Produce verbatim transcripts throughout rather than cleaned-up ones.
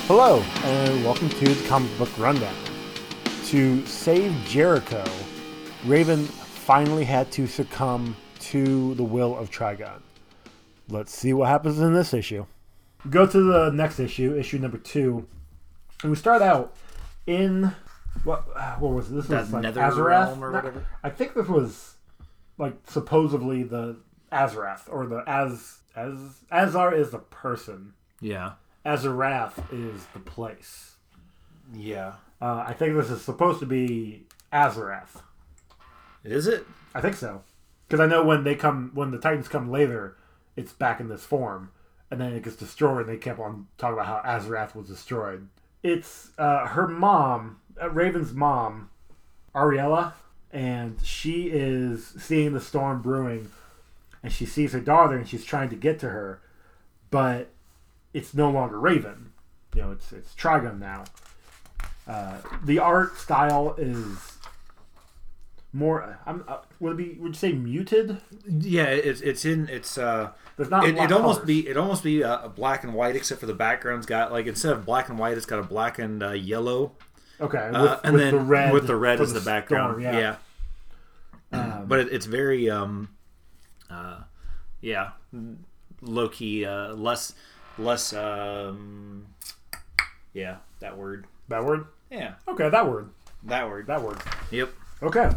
Hello, and welcome to the Comic Book Rundown. To save Jericho, Raven finally had to succumb to the will of Trigon. Let's see what happens in this issue. Go to the next issue, issue number two, and we start out in what? What was it? This that was like Nether Azarath, realm or No, whatever. I think this was like supposedly the Azarath or the Az Az Azar is the person. Yeah. Azarath is the place. Yeah. Uh, I think this is supposed to be Azarath. Is it? I think so. Because I know when they come, when the Titans come later, it's back in this form. And then it gets destroyed, and they kept on talking about how Azarath was destroyed. It's uh, her mom, uh, Raven's mom, Ariella, and she is seeing the storm brewing, and she sees her daughter, and she's trying to get to her, but it's no longer Raven. You know, it's it's Trigon now. Uh, the art style is more. I'm, uh, would it be? Would you say muted? Yeah, it's it's in it's uh. There's not. It, a lot it of almost colors. be it almost be uh, black and white except for the background's got like instead of black and white it's got a black and uh, yellow. Okay, with, Uh, and with then the red. with the red for as the, background. storm, yeah. Um, But it, it's very um, uh, yeah, low key, uh, less less um, yeah, that word. that word. Yeah, Okay, that word. that word. That word. Yep. Okay.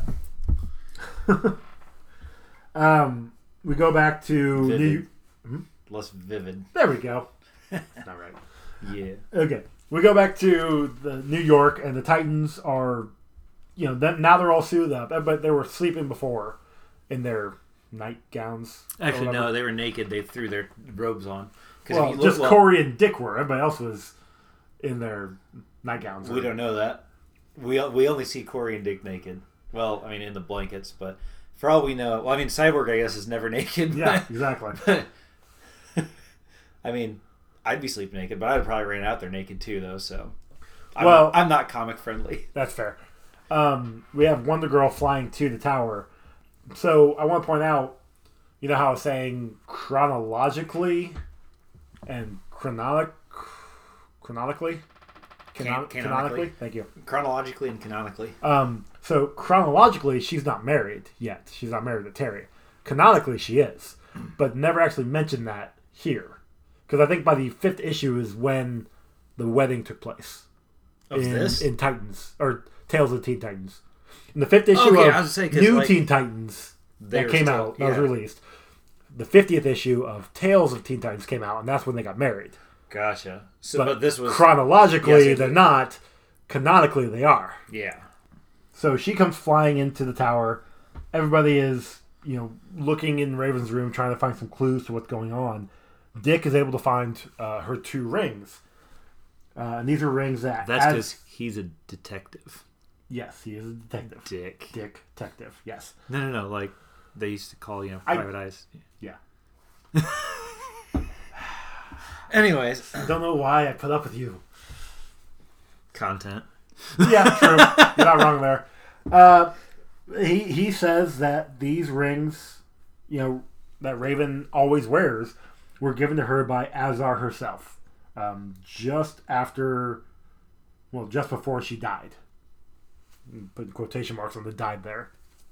um, we go back to Vivid. New. Less vivid. There we go. Not right. Yeah. Okay, we go back to the New York, and the Titans are, you know, then now they're all suited up, but they were sleeping before in their nightgowns. or Actually, whatever. no, they were naked. They threw their robes on. 'Cause Well, if you look just well- Corey and Dick were. Everybody else was in their nightgowns. We don't know that. We we only see Corey and Dick naked. Well, I mean, in the blankets, but for all we know, well, I mean, Cyborg, I guess, is never naked. Yeah, exactly. I mean, I'd be sleeping naked, but I'd probably ran out there naked too, though. So, I'm, Well- I'm not comic friendly. That's fair. Um, we have Wonder Girl flying to the tower. So I want to point out, you know how I was saying chronologically and chronolic, chronologically? Canon- Can- canonically. canonically? Thank you. Chronologically and canonically. Um, so chronologically, she's not married yet. She's not married to Terry. Canonically, she is. But never actually mentioned that here. Because I think by the fifth issue is when the wedding took place. Of in, this? in Titans or Tales of the Teen Titans. In the fifth issue Okay, of I was gonna say, 'cause, New like, Teen Titans they that were came still- out, that was yeah. released. The fiftieth issue of Tales of Teen Titans came out, and that's when they got married. Gotcha. So, But, but, this was chronologically, Yes, it they're was. not. Canonically, they are. yeah. So she comes flying into the tower. Everybody is, you know, looking in Raven's room, trying to find some clues to what's going on. Dick is able to find uh, her two rings. Uh, and these are rings that... That's as- because he's a detective. Yes, he is a detective. Dick. Dick, detective, yes. No, no, no. Like they used to call, you know, I- private eyes. Yeah. Anyways, I don't know why I put up with you. content. Yeah, true. You're not wrong there. Uh, he he says that these rings, you know, that Raven always wears, were given to her by Azar herself, um, just after, well, just before she died. Put quotation marks on the "died" there.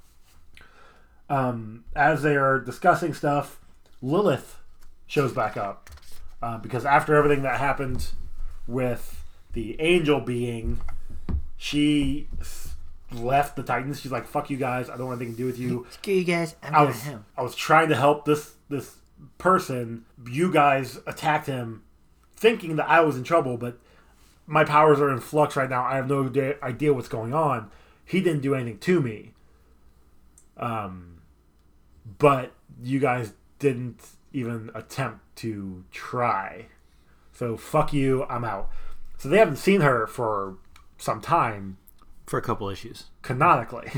Um, as they are discussing stuff, Lilith shows back up uh, because after everything that happened with the angel being, she s- left the Titans. She's like, "Fuck you guys! I don't want anything to do with you." Screw you guys. I'm I going was home. I was trying to help this this person. You guys attacked him, thinking that I was in trouble, but my powers are in flux right now. I have no idea idea what's going on. He didn't do anything to me. Um, but you guys didn't even attempt to try. So fuck you. I'm out. So they haven't seen her for some time, For a couple issues. canonically.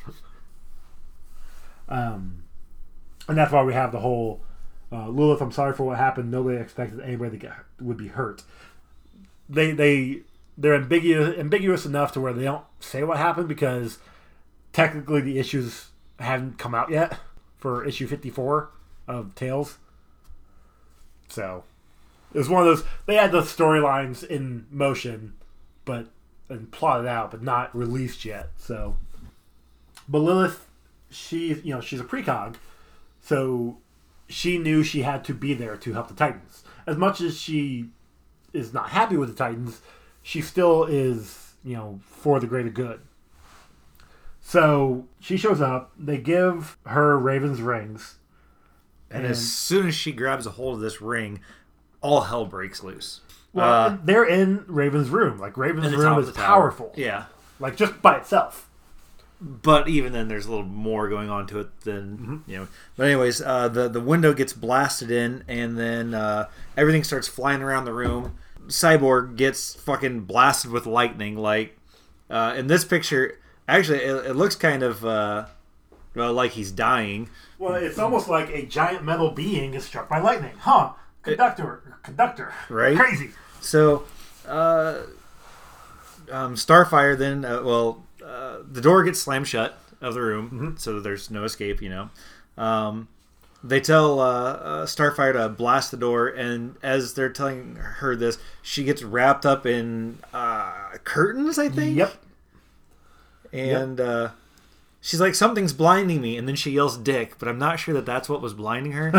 um, and that's why we have the whole uh, Lilith, I'm sorry for what happened. Nobody expected anybody to get, would be hurt. They they they're ambiguous ambiguous enough to where they don't say what happened because technically the issues haven't come out yet for issue fifty-four of Tales. So It was one of those. They had the storylines in motion, but and plotted out, but not released yet. So, but Lilith, she you know she's a precog, so she knew she had to be there to help the Titans. As much as she is not happy with the Titans, she still is you know for the greater good. So she shows up. They give her Raven's rings. And, and as soon as she grabs a hold of this ring, all hell breaks loose. Well, uh, they're in Raven's room. Like, Raven's room is powerful. Yeah. Like, just by itself. But even then, there's a little more going on to it than, mm-hmm. you know. But anyways, uh, the, the window gets blasted in, and then uh, everything starts flying around the room. Cyborg gets fucking blasted with lightning. Like, uh, in this picture, actually, it, it looks kind of uh, well, like he's dying. Well, it's almost like a giant metal being is struck by lightning. Huh. Conductor. It, conductor. Right? Crazy. So, uh, um, Starfire then, uh, well, uh, the door gets slammed shut of the room, mm-hmm. so there's no escape, you know. Um, they tell uh, uh, Starfire to blast the door, and as they're telling her this, she gets wrapped up in uh, curtains, I think? Yep. And... Yep. Uh, she's like, something's blinding me, and then she yells dick, but I'm not sure that that's what was blinding her.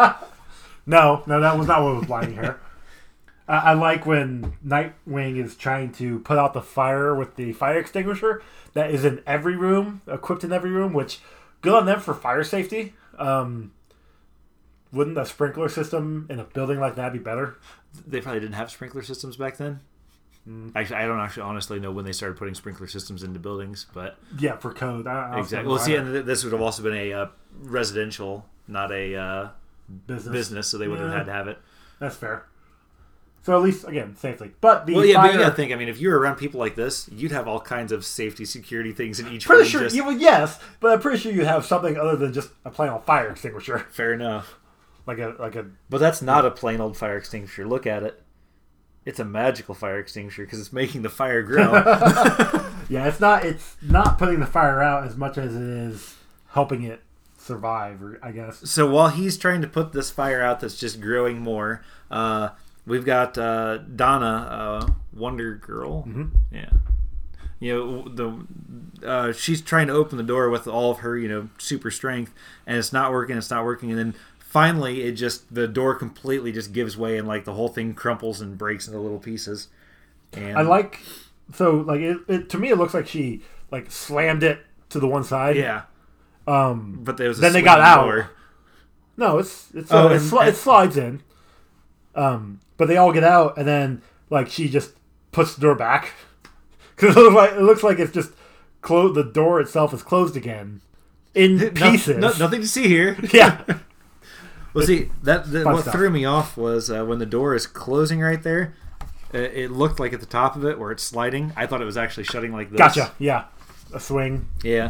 no, no, that was not what was blinding her. uh, I like when Nightwing is trying to put out the fire with the fire extinguisher that is in every room, equipped in every room, which, good on them for fire safety. Um, wouldn't a sprinkler system in a building like that be better? They probably didn't have sprinkler systems back then. Actually, I don't actually honestly know when they started putting sprinkler systems into buildings, but yeah, for code. I, I exactly. Well, see, and this would have also been a uh, residential, not a uh, business. business, so they would yeah. have had to have it. That's fair. So at least again, safely. But the well, yeah, fire... but you gotta think. I mean, if you were around people like this, you'd have all kinds of safety, security things in each. Pretty room sure. just... Yeah, well, yes, but I'm pretty sure you have something other than just a plain old fire extinguisher. Fair enough. Like a like a. But that's not a plain old fire extinguisher. Look at it. It's a magical fire extinguisher because it's making the fire grow. Yeah, it's not. It's not putting the fire out as much as it is helping it survive, or I guess. So while he's trying to put this fire out, that's just growing more. Uh, we've got uh, Donna, uh, Wonder Girl. Mm-hmm. Yeah, you know the uh, she's trying to open the door with all of her you know super strength, and it's not working. It's not working, and then. Finally, it just the door completely just gives way and like the whole thing crumples and breaks into little pieces. And I like so like it, it to me it looks like she like slammed it to the one side. Yeah. Um, but there was a then they got out. Door. No, it's it's oh, uh, and, it, sli- and, it slides in. Um, but they all get out and then like she just puts the door back because it looks like it looks like it's just closed. The door itself is closed again in no, pieces. No, nothing to see here. Yeah. Well, see, that the, what stuff. threw me off was uh, when the door is closing right there, uh, it looked like at the top of it where it's sliding. I thought it was actually shutting like this. Gotcha, yeah. A swing. Yeah.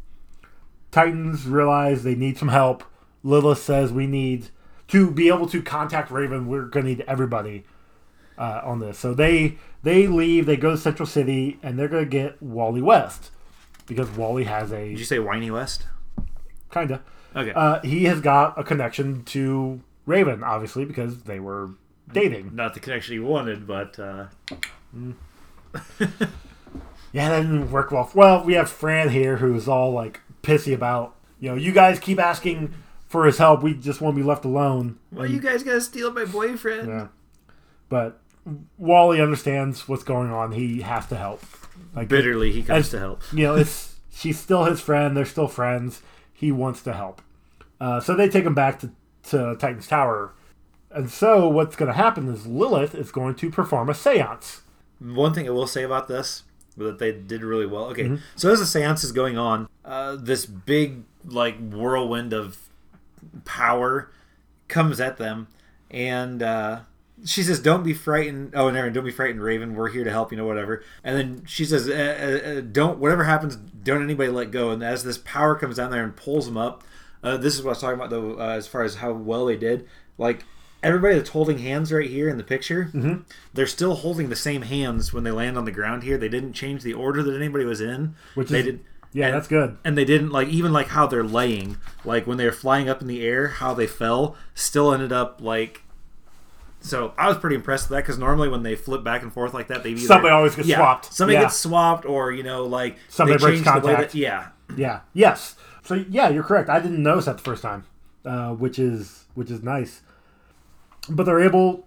Titans realize they need some help. Lilith says we need to be able to contact Raven. We're going to need everybody uh, on this. So they they leave, they go to Central City, and they're going to get Wally West. Because Wally has a... Did you say Whiny West? Kinda. Okay. Uh, he has got a connection to Raven, obviously, because they were dating. Not the connection he wanted, but... Uh... Mm. Yeah, that didn't work well. Well, we have Fran here, who's all, like, pissy about, you know, you guys keep asking for his help. We just want to be left alone. Well, and, you guys got to steal my boyfriend. Yeah. But Wally understands what's going on. He has to help. Like, Bitterly, he comes as, to help. You know, it's she's still his friend. They're still friends. He wants to help. Uh, so they take him back to, to Titan's Tower. And so what's going to happen is Lilith is going to perform a seance. One thing I will say about this, that they did really well. Okay, mm-hmm. So as the seance is going on, uh, this big like whirlwind of power comes at them. And uh, she says, don't be frightened. Oh, never, don't be frightened, Raven. We're here to help, you know, whatever. And then she says, uh, uh, don't, whatever happens, don't anybody let go. And as this power comes down there and pulls them up, Uh, this is what I was talking about, though, uh, as far as how well they did. Like, everybody that's holding hands right here in the picture, mm-hmm. they're still holding the same hands when they land on the ground here. They didn't change the order that anybody was in. Which they is, did, yeah, and, that's good. And they didn't, like, even, like, how they're laying. Like, when they were flying up in the air, how they fell, still ended up, like, So I was pretty impressed with that because normally when they flip back and forth like that, they either, somebody always gets yeah, swapped. Somebody yeah. gets swapped, or you know, like somebody they breaks change the way contact. that, yeah, yeah, yes. So yeah, you're correct. I didn't notice that the first time, uh, which is which is nice. But they're able.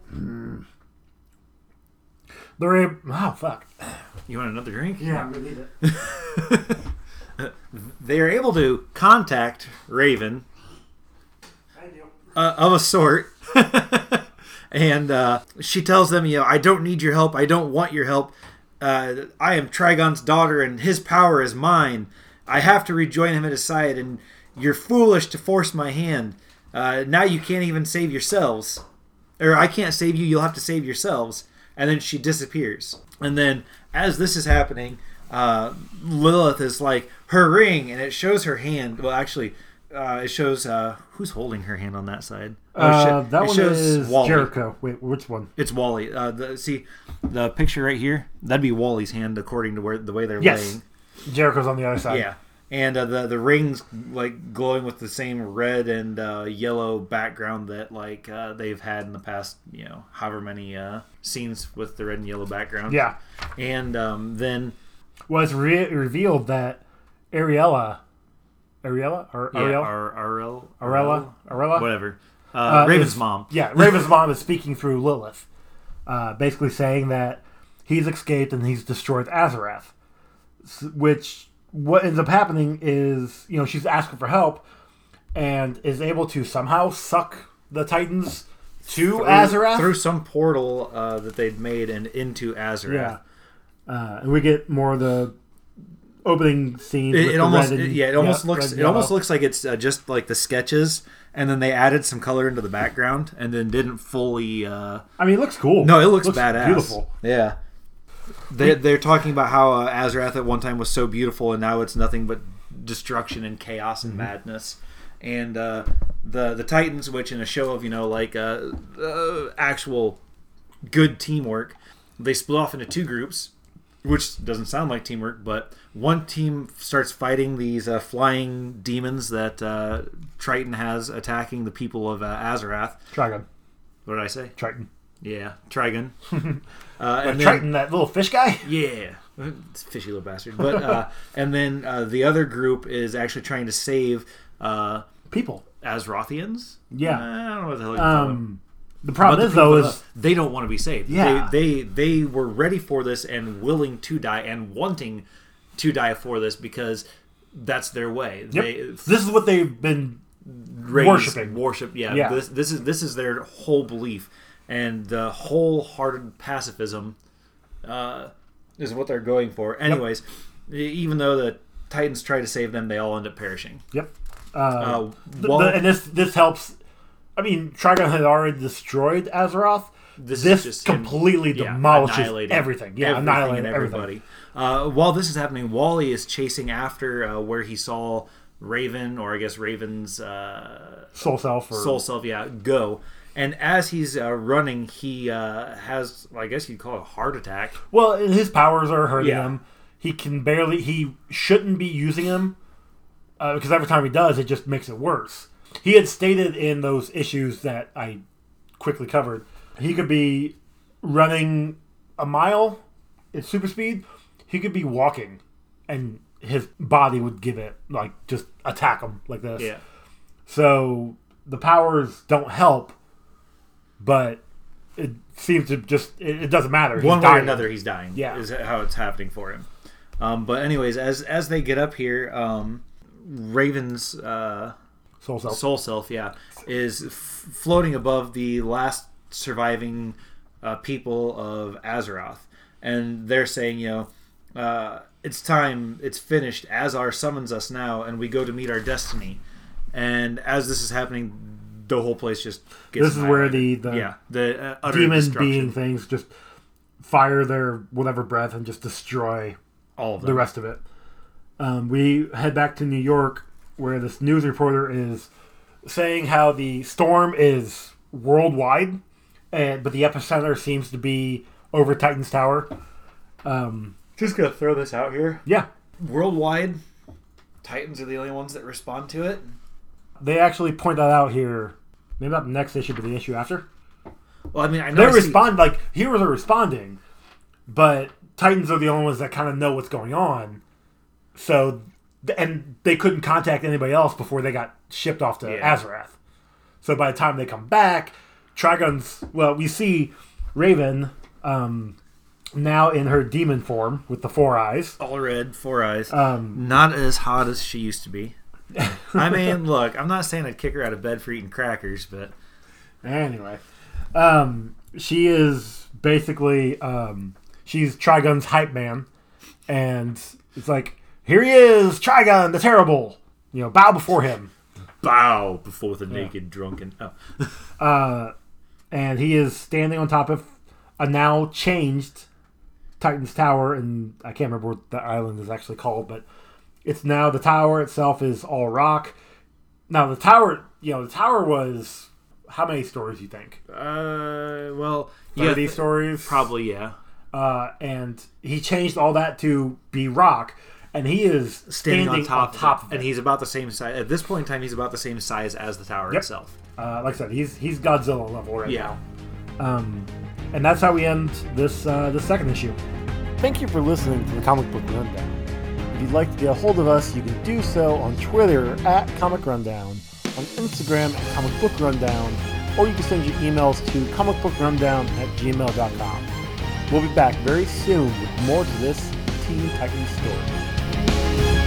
They're able. Oh fuck! You want another drink? Yeah, I'm gonna need it. They are able to contact Raven. I do. Uh, of a sort. And uh, she tells them, you know, I don't need your help. I don't want your help. Uh, I am Trigon's daughter, and his power is mine. I have to rejoin him at his side, and you're foolish to force my hand. Uh, now you can't even save yourselves. Or I can't save you, you'll have to save yourselves. And then she disappears. And then, as this is happening, uh, Lilith is like, her ring, and it shows her hand. Well, actually, uh, it shows uh, who's holding her hand on that side. Oh, Uh, shit. that It one shows is Wally. Jericho. Wait, which one? It's Wally. Uh, the, see, the picture right here? That'd be Wally's hand, according to where the way they're Yes. laying. Jericho's on the other side. Yeah. And uh, the the rings like glowing with the same red and uh, yellow background that like uh, they've had in the past, you know, however many uh, scenes with the red and yellow background. Yeah. And um, then Well, it's re- revealed that Ariella, Ariella or yeah, Ariel, Ar- Arel, Arella, Arella, whatever. Uh, Uh, Raven's is- mom. Yeah, Raven's mom is speaking through Lilith, uh, basically saying that he's escaped and he's destroyed Azarath. S- Which, what ends up happening is, you know, she's asking for help and is able to somehow suck the Titans to Through, Azarath. through some portal uh, that they'd made and into Azarath. Yeah. Uh, and we get more of the opening scene. It, with it the almost, red and- yeah, it almost yeah, looks, red and it almost yellow. looks like it's uh, just like the sketches, and then they added some color into the background, and then didn't fully. Uh... I mean, it looks cool. No, it looks, badass, beautiful. Yeah, they they're talking about how uh, Azarath at one time was so beautiful, and now it's nothing but destruction and chaos and Mm-hmm. madness. And uh, the the Titans, which in a show of you know like uh, uh, actual good teamwork, they split off into two groups. Which doesn't sound like teamwork, but one team starts fighting these uh, flying demons that uh, Triton has attacking the people of uh, Azarath. Trigon. What did I say? Triton. Yeah, Trigon. uh, Like and then, Triton, that little fish guy? yeah, it's a fishy little bastard. But uh, and then uh, the other group is actually trying to save uh, People. Azrothians. Yeah. I don't know what the hell you call them. Um, the problem But is, the though, people, is... they don't want to be saved. Yeah. They, they they were ready for this and willing to die and wanting to die for this because that's their way. Yep. They This is what they've been raised, worshiping. worship. Yeah. Yeah. This this is this is their whole belief, and the wholehearted pacifism uh, is what they're going for. Anyways, e- even though the Titans try to save them, they all end up perishing. Yep. Uh, Uh, th- Wall- th- and this this helps. I mean, Trigon had already destroyed Azeroth. This, This, is just him- completely yeah, demolishes annihilating everything. Yeah, everything annihilating and everything. everybody. Uh, while this is happening, Wally is chasing after uh, where he saw Raven, or I guess Raven's uh, Soul Self. Or, soul self, yeah, go. And as he's uh, running, he uh, has, I guess you'd call it a heart attack. Well, and his powers are hurting Yeah. him. He can barely. He shouldn't be using them uh, because every time he does, it just makes it worse. He had stated in those issues that I quickly covered, he could be running a mile at super speed. He could be walking, and his body would give it like just attack him like this. Yeah. So the powers don't help, but it seems to just it, it doesn't matter. He's One way or dying. another, he's dying. Yeah. Is how it's happening for him. Um, but anyways, as as they get up here, um, Raven's uh, Soul Self. soul self, yeah, is f- floating above the last surviving uh, people of Azeroth, and they're saying, you know, uh, it's time, it's finished. Azar summons us now, and we go to meet our destiny. And as this is happening, the whole place just gets This is where annihilated. the- the yeah the uh, utter Demon destruction. being things just fire their whatever breath and just destroy all of them. the rest of it. Um, we head back to New York, where this news reporter is saying how the storm is worldwide, and but the epicenter seems to be over Titan's Tower. Um, Just gonna throw this out here. yeah, Worldwide, Titans are the only ones that respond to it. they actually point that out here. Maybe not the next issue, but the issue after. Well, I mean, I know They I see- respond like heroes are responding, but Titans are the only ones that kind of know what's going on. So, and they couldn't contact anybody else before they got shipped off to Yeah. Azarath. So by the time they come back, Trigun's, well, we see Raven um, now in her demon form with the four eyes. all red, four eyes. Um, Not as hot as she used to be. I mean, look, I'm not saying I'd kick her out of bed for eating crackers, but Anyway, um, she is basically um, she's Trigun's hype man, and it's like, here he is, Trigun the Terrible. You know, bow before him. bow before the naked drunken. Oh. Uh, and he is standing on top of a now changed Titan's Tower, and I can't remember what the island is actually called, but it's now the tower itself is all rock. Now the tower, you know, the tower was how many stories you think? Uh, well, yeah, thirty th- stories, probably, yeah. Uh, and he changed all that to be rock, and he is Standing, on top, on top of of it. it. And he's about the same size. At this point in time, he's about the same size as the tower Yep. itself. Uh, like I said, he's he's Godzilla level right Yeah. now. Um, and that's how we end this uh, the second issue. Thank you for listening to the Comic Book Rundown. If you'd like to get a hold of us, you can do so on Twitter at Comic Rundown, on Instagram at Comic Book Rundown, or you can send your emails to comicbookrundown at gmail dot com. We'll be back very soon with more to this Teen Titans story.